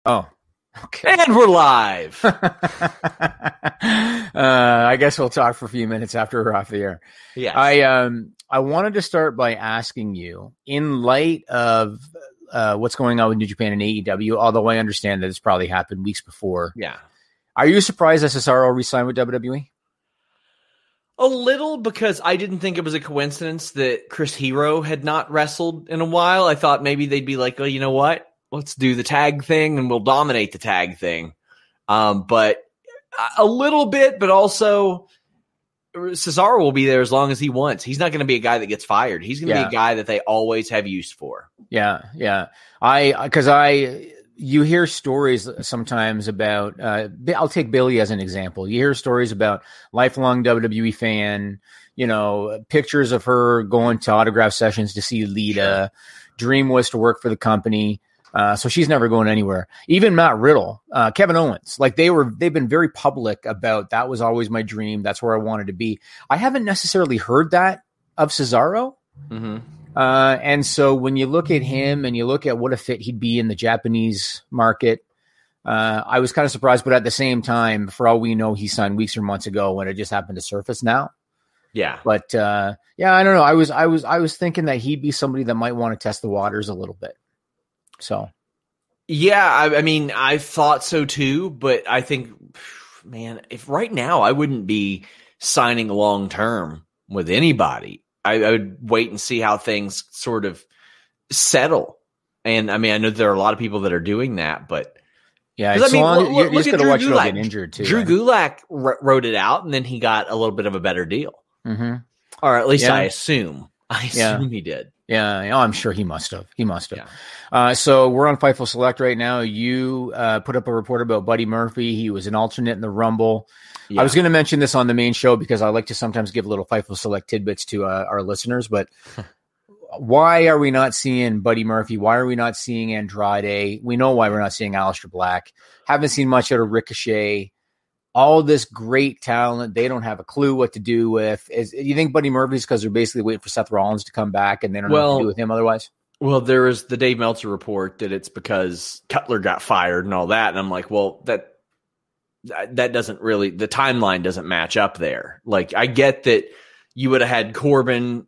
Oh, okay. And we're live. I guess we'll talk for a few minutes after we're off the air. Yes. I wanted to start by asking you, in light of what's going on with New Japan and AEW, although I understand that it's probably happened weeks before. Yeah. Are you surprised that Cesaro re-signed with WWE? A little, because I didn't think it was a coincidence that Chris Hero had not wrestled in a while. I thought maybe they'd be like, oh, you know what? Let's do the tag thing and we'll dominate the tag thing. But a little bit, but also Cesaro will be there as long as he wants. He's not going to be a guy that gets fired. He's going to be a guy that they always have use for. Yeah. You hear stories sometimes about, I'll take Billy as an example. You hear stories about lifelong WWE fan, pictures of her going to autograph sessions to see Lita. Sure. Dream was to work for the company. So she's never going anywhere. Even Matt Riddle, Kevin Owens, they've been very public about that was always my dream. That's where I wanted to be. I haven't necessarily heard that of Cesaro. Mm-hmm. And so when you look at him and you look at what a fit he'd be in the Japanese market, I was kind of surprised, but at the same time, for all we know, he signed weeks or months ago when it just happened to surface now. Yeah. But, I don't know. I was thinking that he'd be somebody that might want to test the waters a little bit. So, yeah, I mean, I thought so too, but I think, man, if right now I wouldn't be signing long term with anybody. I would wait and see how things sort of settle. And I mean, I know there are a lot of people that are doing that, but yeah, you're just going to watch Gulak get injured too. Drew Gulak wrote it out, and then he got a little bit of a better deal, or at least I assume he did. Yeah, I'm sure he must have. Yeah. So we're on Fightful Select right now. You put up a report about Buddy Murphy. He was an alternate in the Rumble. Yeah. I was going to mention this on the main show because I like to sometimes give little Fightful Select tidbits to our listeners. But why are we not seeing Buddy Murphy? Why are we not seeing Andrade? We know why we're not seeing Aleister Black. Haven't seen much out of Ricochet. All this great talent, they don't have a clue what to do with. You think Buddy Murphy's because they're basically waiting for Seth Rollins to come back and they don't know what to do with him otherwise? Well, there is the Dave Meltzer report that it's because Cutler got fired and all that. And I'm like, well, that doesn't really, the timeline doesn't match up there. Like, I get that you would have had Corbin,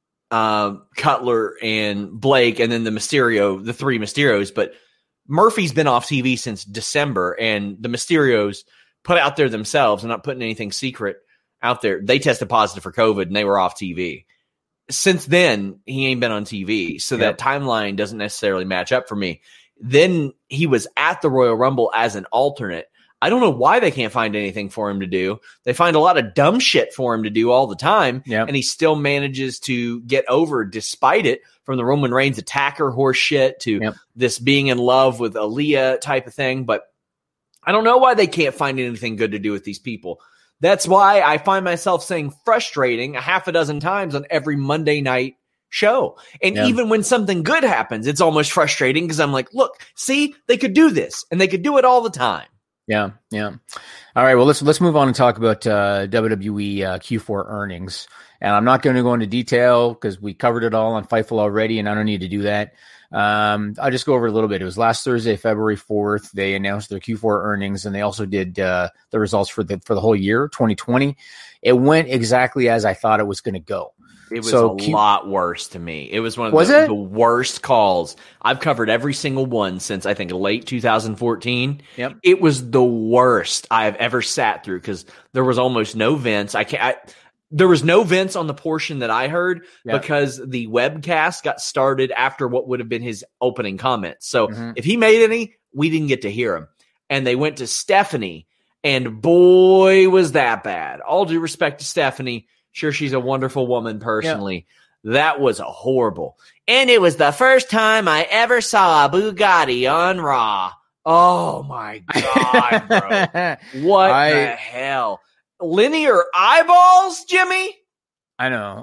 Cutler, and Blake, and then the three Mysterios, but Murphy's been off TV since December, and the Mysterios put out there themselves and not putting anything secret out there. They tested positive for COVID and they were off TV. Since then, he ain't been on TV. So that timeline doesn't necessarily match up for me. Then he was at the Royal Rumble as an alternate. I don't know why they can't find anything for him to do. They find a lot of dumb shit for him to do all the time. Yep. And he still manages to get over despite it, from the Roman Reigns attacker horse shit to this being in love with Aaliyah type of thing. But I don't know why they can't find anything good to do with these people. That's why I find myself saying frustrating a half a dozen times on every Monday night show. And even when something good happens, it's almost frustrating because I'm like, look, see, they could do this and they could do it all the time. Yeah. All right. Well, let's move on and talk about WWE Q4 earnings. And I'm not going to go into detail because we covered it all on Fightful already, and I don't need to do that. I'll just go over a little bit. It was last Thursday, February 4th. They announced their Q4 earnings, and they also did the results for the whole year, 2020. It went exactly as I thought it was going to go. It was a lot worse to me. It was one of the worst calls. I've covered every single one since, I think, late 2014. Yep. It was the worst I've ever sat through because there was almost no Vince. There was no Vince on the portion that I heard because the webcast got started after what would have been his opening comments. So if he made any, we didn't get to hear him. And they went to Stephanie, and boy, was that bad. All due respect to Stephanie. Sure, she's a wonderful woman personally. Yeah. That was horrible. And it was the first time I ever saw a Bugatti on Raw. Oh, my God, bro. What the hell? Linear eyeballs, Jimmy? I know.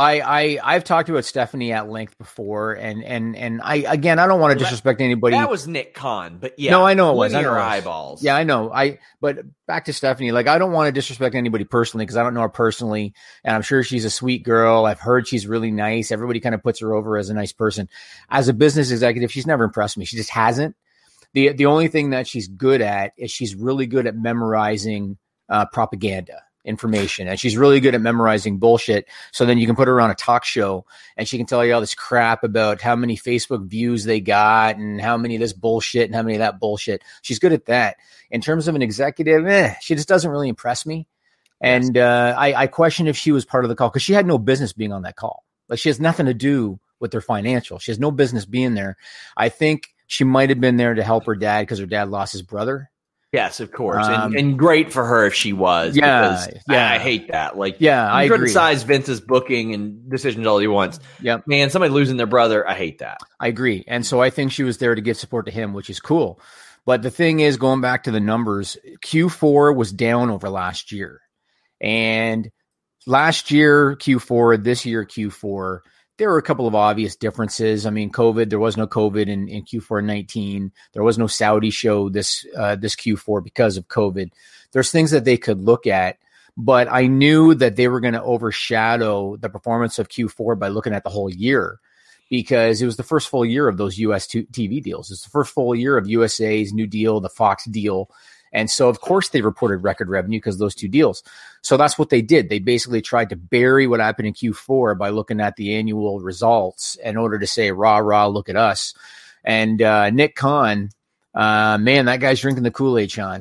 I've talked about Stephanie at length before, and I don't want to disrespect anybody. That was Nick Khan, but yeah. No, I know it was. Linear eyeballs. Yeah, I know. But back to Stephanie, like, I don't want to disrespect anybody personally because I don't know her personally, and I'm sure she's a sweet girl. I've heard she's really nice. Everybody kind of puts her over as a nice person. As a business executive, she's never impressed me. She just hasn't. The only thing that she's good at is she's really good at memorizing propaganda information, and she's really good at memorizing bullshit. So then you can put her on a talk show and she can tell you all this crap about how many Facebook views they got and how many of this bullshit and how many of that bullshit. She's good at that. In terms of an executive, she just doesn't really impress me. And I question if she was part of the call, because she had no business being on that call. Like, she has nothing to do with their financial. She has no business being there. I think she might have been there to help her dad because her dad lost his brother. Yes, of course. And great for her if she was. Yeah. I hate that. Like, I criticize Vince's booking and decisions all he wants. Yep. Man, somebody losing their brother, I hate that. I agree. And so I think she was there to give support to him, which is cool. But the thing is, going back to the numbers, Q4 was down over last year. And last year, Q4, this year, Q4, there were a couple of obvious differences. I mean, COVID, there was no COVID in Q4 19. There was no Saudi show this Q4 because of COVID. There's things that they could look at, but I knew that they were going to overshadow the performance of Q4 by looking at the whole year, because it was the first full year of those US TV deals. It's the first full year of USA's new deal, the Fox deal. And so, of course, they reported record revenue because those two deals. So that's what they did. They basically tried to bury what happened in Q4 by looking at the annual results in order to say, rah, rah, look at us. And Nick Khan, man, that guy's drinking the Kool-Aid, Sean.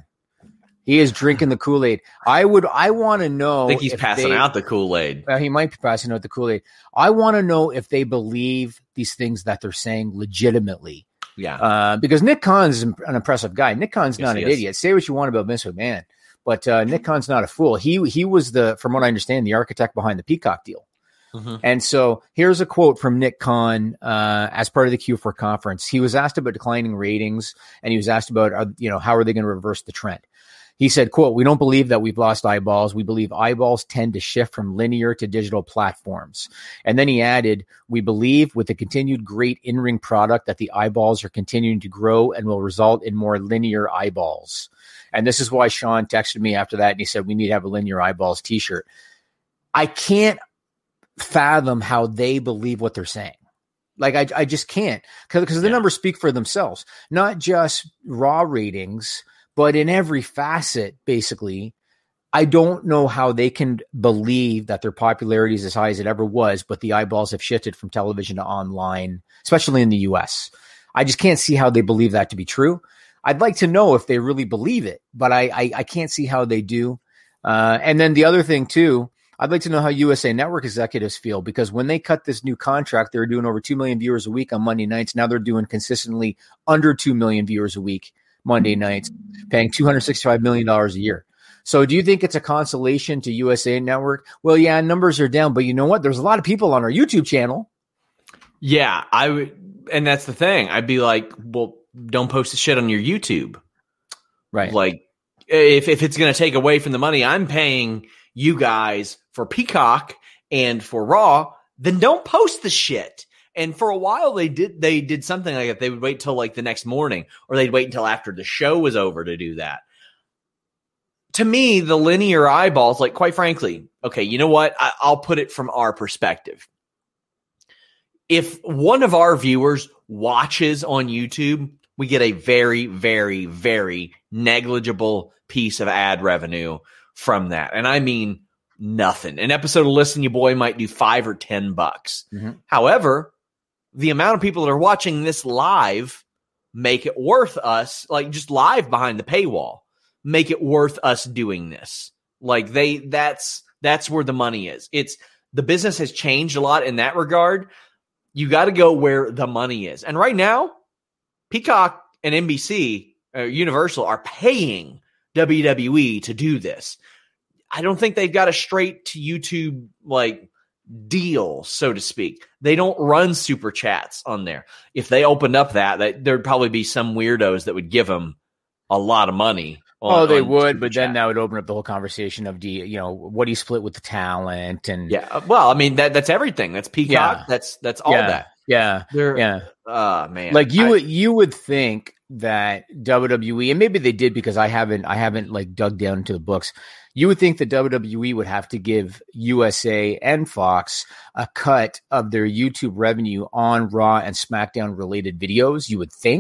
He is drinking the Kool-Aid. I want to know. I think he's passing out the Kool-Aid. He might be passing out the Kool-Aid. I want to know if they believe these things that they're saying legitimately. Yeah. Because Nick Khan's an impressive guy. Nick Khan's not an idiot. Say what you want about Vince McMahon, but Nick Khan's not a fool. He was from what I understand, the architect behind the Peacock deal. Mm-hmm. And so here's a quote from Nick Khan as part of the Q4 conference. He was asked about declining ratings, and he was asked about, how are they going to reverse the trend? He said, quote, "We don't believe that we've lost eyeballs. We believe eyeballs tend to shift from linear to digital platforms." And then he added, "We believe with the continued great in-ring product that the eyeballs are continuing to grow and will result in more linear eyeballs." And this is why Sean texted me after that, and he said, "We need to have a linear eyeballs t-shirt." I can't fathom how they believe what they're saying. Like, I just can't, because the numbers speak for themselves, not just raw ratings, but in every facet, basically. I don't know how they can believe that their popularity is as high as it ever was, but the eyeballs have shifted from television to online, especially in the US. I just can't see how they believe that to be true. I'd like to know if they really believe it, but I can't see how they do. And then the other thing too, I'd like to know how USA Network executives feel, because when they cut this new contract, they were doing over 2 million viewers a week on Monday nights. Now they're doing consistently under 2 million viewers a week Monday nights, paying $265 million a year. So do you think it's a consolation to USA Network? Well, yeah, numbers are down, but you know what? There's a lot of people on our YouTube channel. Yeah, I would, and that's the thing. I'd be like, well, don't post the shit on your YouTube. Right. Like, if it's going to take away from the money I'm paying you guys for Peacock and for Raw, then don't post the shit. And for a while they did something like that. They would wait till like the next morning, or they'd wait until after the show was over to do that. To me, the linear eyeballs, like, quite frankly, okay, you know what? I'll put it from our perspective. If one of our viewers watches on YouTube, we get a very, very, very negligible piece of ad revenue from that. And I mean nothing. An episode of Listen You Boy might do $5 or $10. Mm-hmm. However, the amount of people that are watching this live make it worth us, like, just live behind the paywall, make it worth us doing this. Like, that's where the money is. It's, the business has changed a lot in that regard. You got to go where the money is. And right now, Peacock and NBC, Universal, are paying WWE to do this. I don't think they've got a straight to YouTube, like, deal, so to speak. They don't run super chats on there. If they opened up that there'd probably be some weirdos that would give them a lot of money. They would, but then that would open up the whole conversation of what do you split with the talent? And well, I mean, that's everything. That's Peacock. Yeah. That's all that. Yeah. Oh man. Like, you would think that WWE, and maybe they did, because I haven't like dug down into the books. You would think that WWE would have to give USA and Fox a cut of their YouTube revenue on Raw and SmackDown related videos. You would think.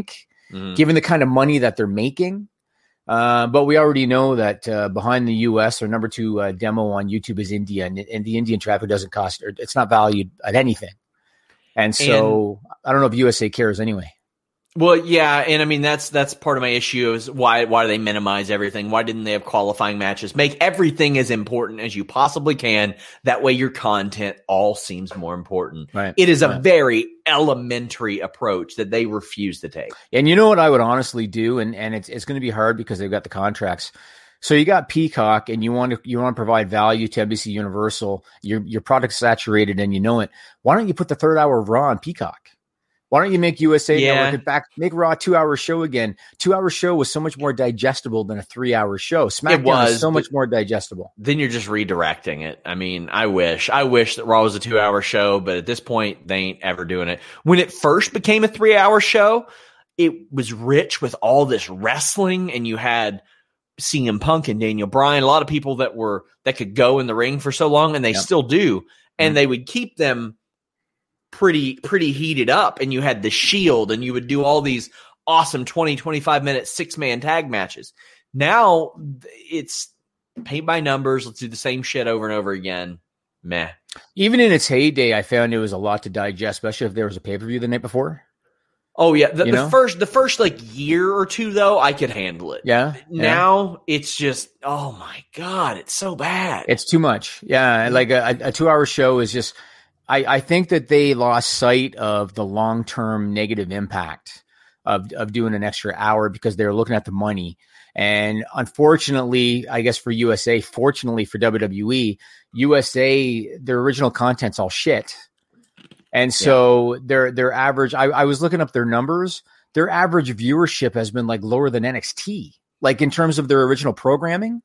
given the kind of money that they're making. But we already know that behind the U.S., their number 2 demo on YouTube is India, and the Indian traffic doesn't cost, or it's not valued at anything. And so I don't know if USA cares anyway. Well, yeah, and I mean that's part of my issue is why do they minimize everything? Why didn't they have qualifying matches? Make everything as important as you possibly can. That way your content all seems more important. Right. It is a very elementary approach that they refuse to take. And you know what I would honestly do, and it's going to be hard because they've got the contracts. So you got Peacock, and you want to provide value to NBC Universal. Your product's saturated, and you know it. Why don't you put the 3rd hour of Raw on Peacock? Why don't you make USA Network it back? Make Raw a 2-hour show again. 2-hour show was so much more digestible than a 3-hour show. SmackDown is so much more digestible. Then you're just redirecting it. I mean, I wish that Raw was a 2-hour show, but at this point, they ain't ever doing it. When it first became a 3-hour show, it was rich with all this wrestling, and you had CM Punk and Daniel Bryan, a lot of people that could go in the ring for so long, and they still do, and they would keep them pretty heated up, and you had the Shield, and you would do all these awesome 20-25 minute 6-man tag matches. Now it's paint by numbers. Let's do the same shit over and over again. Meh. Even in its heyday, I found it was a lot to digest, especially if there was a pay-per-view the night before. Oh yeah, the first like year or two though, I could handle it. Yeah. Now it's just, oh my God, it's so bad. It's too much. Yeah, like a 2-hour show is just. I think that they lost sight of the long-term negative impact of doing an extra hour because they were looking at the money. And unfortunately, I guess for USA, fortunately for WWE, USA, their original content's all shit. And so their average, I was looking up their numbers. Their average viewership has been like lower than NXT, like in terms of their original programming.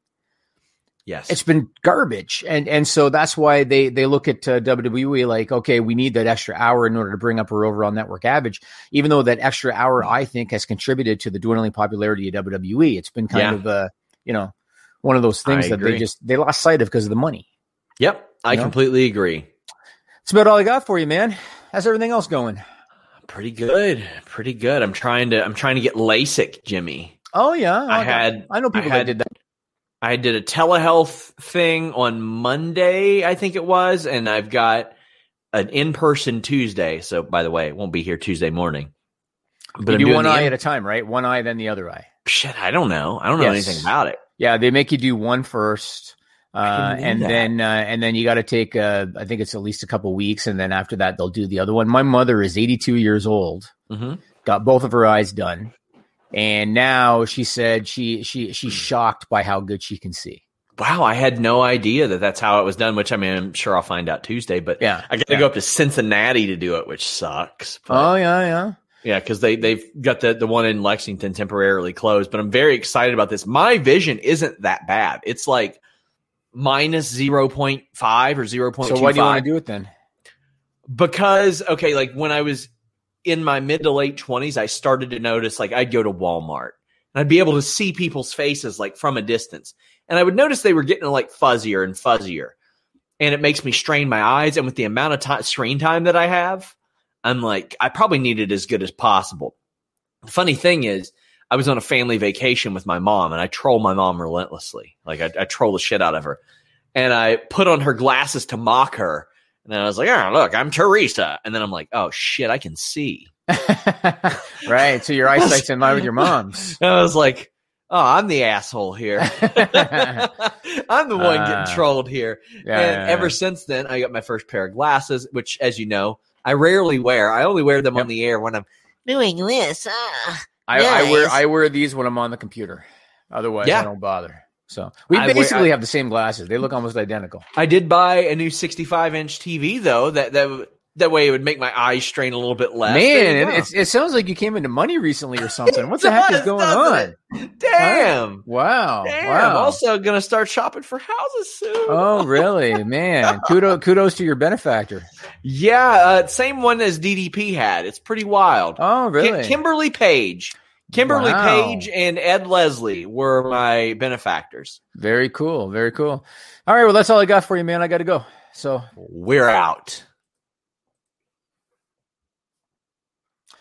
Yes, it's been garbage. And so that's why they look at WWE like, okay, we need that extra hour in order to bring up our overall network average, even though that extra hour, I think, has contributed to the dwindling popularity of WWE. It's been kind of, one of those things that they lost sight of because of the money. Yep. I completely agree. That's about all I got for you, man. How's everything else going? Pretty good. I'm trying to get LASIK, Jimmy. Oh yeah. I know people that did that. I did a telehealth thing on Monday, I think it was, and I've got an in-person Tuesday. So, by the way, it won't be here Tuesday morning. But you do one eye at a time, right? One eye, then the other eye. Shit, I don't know. I don't know anything about it. Yeah, they make you do one first, and then you got to take, I think it's at least a couple weeks, and then after that, they'll do the other one. My mother is 82 years old, got both of her eyes done. And now she said she's shocked by how good she can see. Wow, I had no idea that's how it was done, which I mean, I'm sure I'll find out Tuesday, but I got to go up to Cincinnati to do it, which sucks. But, yeah, because they've got the one in Lexington temporarily closed, but I'm very excited about this. My vision isn't that bad. It's like minus 0.5 or 0.25. So why do you want to do it then? Because, okay, like when I was in my mid to late 20s, I started to notice, like, I'd go to Walmart and I'd be able to see people's faces like from a distance. And I would notice they were getting like fuzzier and fuzzier. And it makes me strain my eyes. And with the amount of screen time that I have, I'm like, I probably need it as good as possible. The funny thing is, I was on a family vacation with my mom, and I troll my mom relentlessly. Like, I troll the shit out of her. And I put on her glasses to mock her. And then I was like, oh, look, I'm Teresa. And then I'm like, oh, shit, I can see. Right. So your eyesight's in line with your mom's. And I was like, oh, I'm the asshole here. I'm the one getting trolled here. Ever since then, I got my first pair of glasses, which, as you know, I rarely wear. I only wear them on the air when I'm doing this. I wear these when I'm on the computer. Otherwise, I don't bother. So we basically have the same glasses. They look almost identical. I did buy a new 65-inch TV, though. That way it would make my eyes strain a little bit less. Man, it sounds like you came into money recently or something. What the heck is going on? Damn. Huh? Wow. I'm also going to start shopping for houses soon. Oh, really? Man, kudos to your benefactor. Yeah, same one as DDP had. It's pretty wild. Oh, really? Kimberly Page. Page and Ed Leslie were my benefactors. Very cool. Very cool. All right. Well, that's all I got for you, man. I got to go. So we're out.